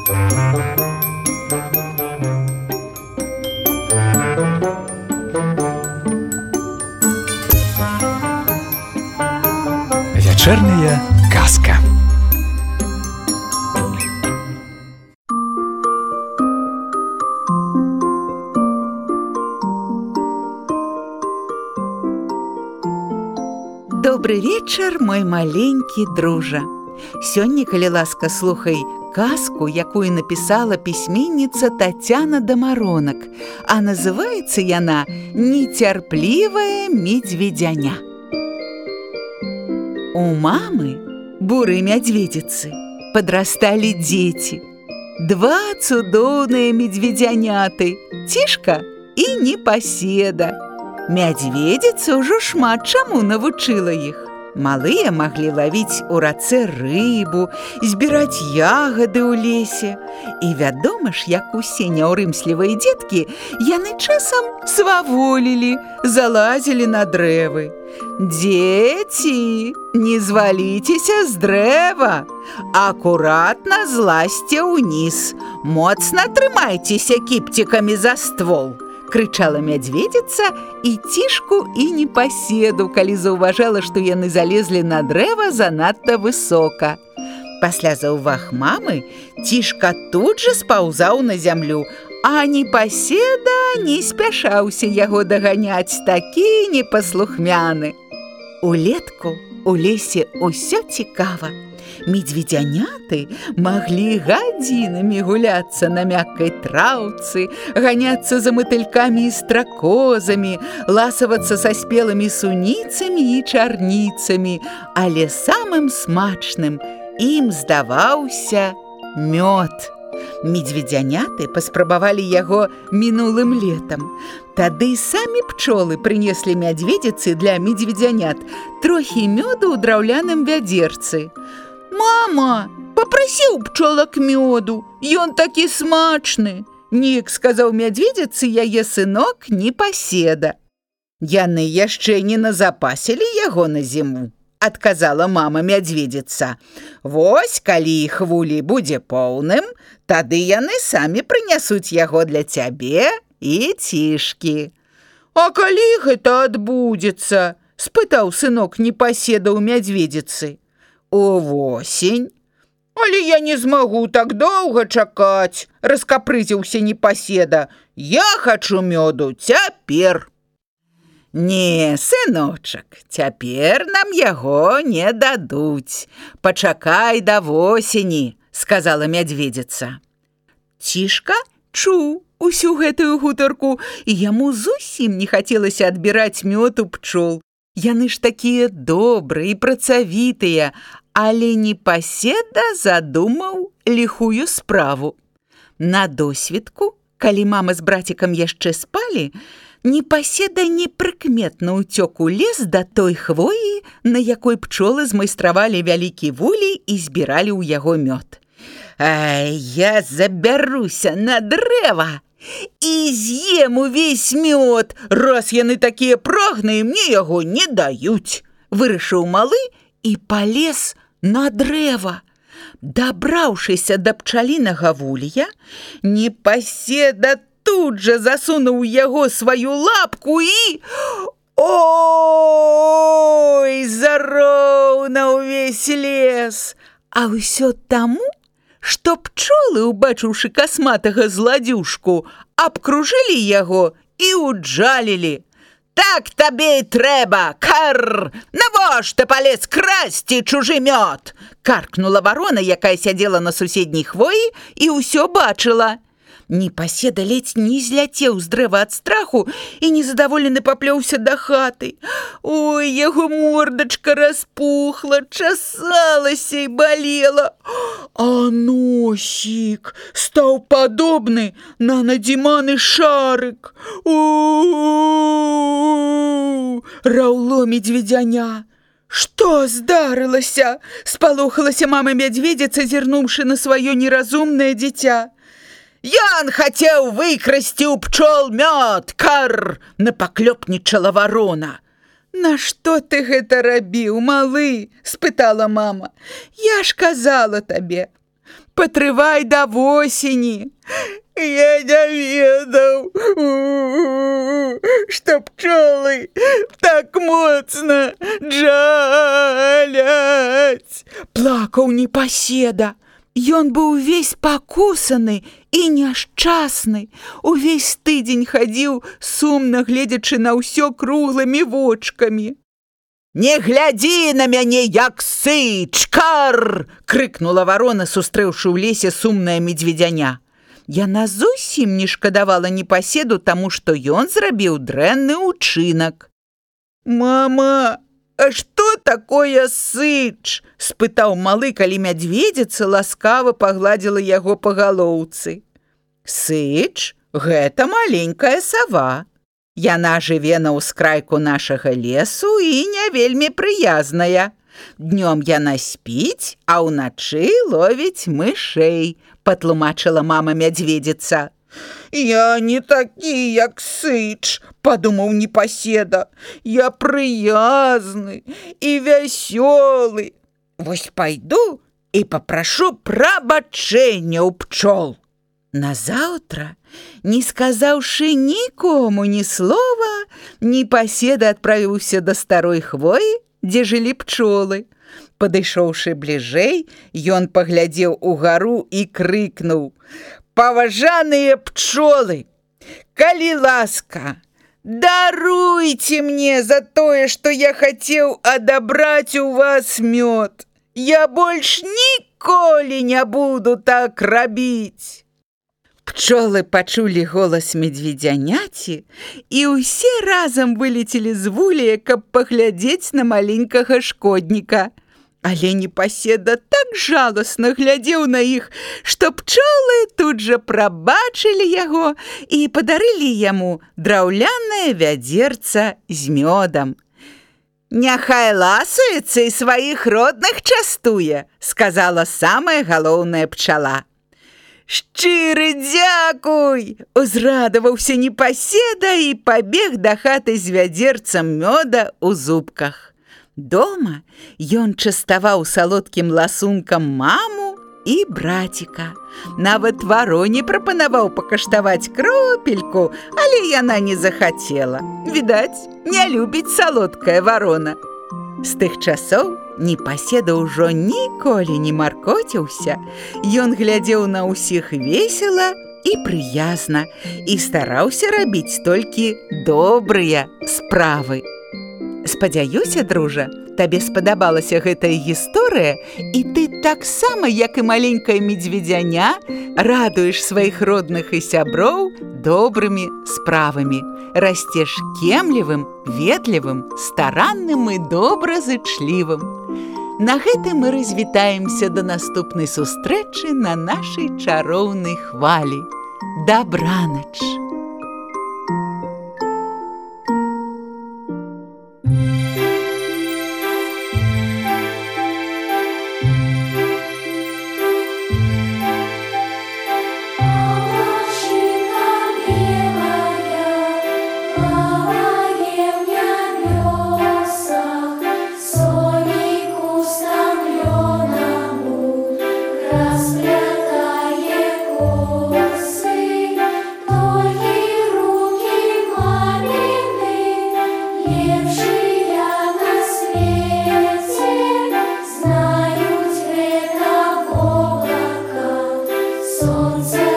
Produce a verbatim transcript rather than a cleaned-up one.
Вячэрняя казка. Добры вечар, мой маленькі дружа. Сёння, калі ласка, слухай казку, якую напісала пісьменніца Тацяна Дамаронак, а называецца яна «Нецярплівая медведяня». У мамы, бурой медведицы, подрастали дети. Два цудоўныя медведяняты, Тишка и Непоседа. Медведица ўжо шмат чаму навучыла іх. Малыя маглі лавіць у рацэ рыбу, збіраць ягады ў лесе. І вядома ж, як усе няўрымслівыя дзеткі, яны часам сваволілі, залазілі на дрэвы. Дзеці, не зваліцеся з дрэва, акуратна злазьце ўніз, моцна трымайцеся кіпцікамі за ствол. Крычала медведица і Тишку і Непоседу, калі заўважала, што яны залезлі на дрэва занадта высока. Пасля заўваг мамы Тишка тут жа спаўзаў на зямлю, а Непоседа не спяшаўся яго даганяць, такі непаслухмяны. Улетку у лесе ўсё цікава. Медведяняты маглі гадзінамі гуляцца на мяккай траўцы, ганяцца за матылькамі і стракозамі, ласавацца са спелымі суніцамі і чарніцамі, але самым смачным ім здаваўся мёд. Медведяняты паспрабавалі яго мінулым летам. Тады самі пчолы прынеслі медведицы для медведянят трохі мёду ў драўляным вядзерцы. «Мама, попроси у пчолок мёду, ён такі смачны», неяк сказаў медведицы яе сынок Непоседа. «Яны яшчэ не назапасілі яго на зіму», адказала мама медведица. «Вось, калі іх вулей будзе поўным, тады яны самі прынясуць яго для цябе і Тишкі». «А калі гэта адбудзецца?» спытаў сынок Непоседа ў медведицы. «Увосень». «Але я не змагу так доўга чакаць», раскапрызіўся Непоседа. «Я хачу мёду цяпер». «Не, сыночак, цяпер нам яго не дадуць. Пачакай да восені», сказала медведица. Тишка чуў усю гэтую гутарку, і яму зусім не хацелася адбіраць мёд у пчол. Яны ж такія добрыя і працавітыя, але Непоседа задумаў ліхую справу. На досвідку, калі мама з брацікам яшчэ спалі, Непоседа непрыкметна ўцёк у лес да той хвоі, на якой пчолы змайстравалі вялікі вулей і збіралі ў яго мёд. «Ай, я забяруся на дрэва і з'ем увесь мёд, раз яны такія прагныя, мне яго не даюць», вырашыў малы і палез на дрэва. Дабраўшыся да пчалінага вулія, Непоседа тут жа засунуў яго сваю лапку і... Ой, зароў на ўвесь лес! А ўсё таму, што пчолы, убачыўшы касматага зладзюшку, абкружылі яго і уджалілі. «Так табе і трэба, карр! Навошта палез красці чужы мёд?» каркнула варона, якая сядзела на суседняй хвоі і ўсё бачыла. Непоседа ледзь не зляцеў з дрэва ад страху і незадаволены паплёўся да хаты. Ой, яго мордачка распухла, часалася і балела, а носік стаў падобны на надзіманы шарык. У-у-у! Раўло медведяня. «Што здарылася?» спалохалася мама медведица, зірнуўшы на сваё неразумнае дзіця. «Ён хацеў выкрасці ў пчол мёд, карр!» напаклёпнічала варона. «Нашто ты гэта рабіў, малы?» спытала мама. «Я ж казала табе, патрывай да восені. Я не ведаў, што пчолы так моцна джаляць. Плакаў непаседа. Ён быў увесь пакусаны і няшчасны. Увесь тыдзень хадзіў, сумна гледзячы на ўсё круглымі вочкамі. «Не глядзі на мяне, як сыч, кар!» — крыкнула варона, сустрэўшы ў лесе сумнае медведзяня. Яна зусім не шкадавала непаседу, таму што ён зрабіў дрэнны ўчынак. «Мама, а што такое сыч?» — спытаў малы, калі мядзведзіца ласкава пагладзіла яго па галоўцы. «Сыч — гэта маленькая сава. Яна жыве на ўскрайку нашага лесу і не вельмі прыязная. Днём яна спіць, а ўначы ловіць мышэй», — патлумачыла мама мядзведзіца. «Я не такі, як сыч», — падумаў непаседа. «Я прыязны і вясёлы. Вось пайду і папрашу прабачэння ў пчол». Назаўтра, не сказаўшы нікому ні слова, непаседа адправіўся да старой хвоі, дзе жылі пчолы. Падышоўшы бліжэй, ён паглядзеў угару і крыкнуў: «Паважаныя пчолы, калі ласка, даруйце мне за тое, што я хацеў адабраць у вас мёд. Я больш ніколі не буду так рабіць». Пчолы пачулі голас медведзяняці і ўсе разам вылецелі з вулея, каб паглядзець на маленькага шкодніка. Але непаседа так жаласна глядзеў на іх, што пчолы тут жа прабачылі яго і падарылі яму драўлянае вядзерца з мёдам. «Няхай ласуецца і сваіх родных частуе», — сказала самая галоўная пчала. «Шчыры дзякуй!» — узрадаваўся непаседа і пабег да хаты з вядзерцам мёда ў зубках. Дома ён частаваў салодкім ласункам маму і браціка. Нават вароне прапанаваў пакаштаваць кропельку, але яна не захацела. Відаць, не любіць салодкая варона. З тых часоў непаседа ўжо ніколі не маркоціўся. Ён глядзеў на ўсіх весела і прыязна і стараўся рабіць толькі добрыя справы. Спадзяюся, дружа, табе спадабалася гэтая гісторыя, і ты таксама, як і маленькая медведзяня, радуеш сваіх родных і сяброў добрымі справамі. Расцеш кемлівым, ветлівым, старанным і добразычлівым. На гэтым мы развітаемся да наступнай сустрэчы на нашай чароўнай хвалі. Дабранач! Солнце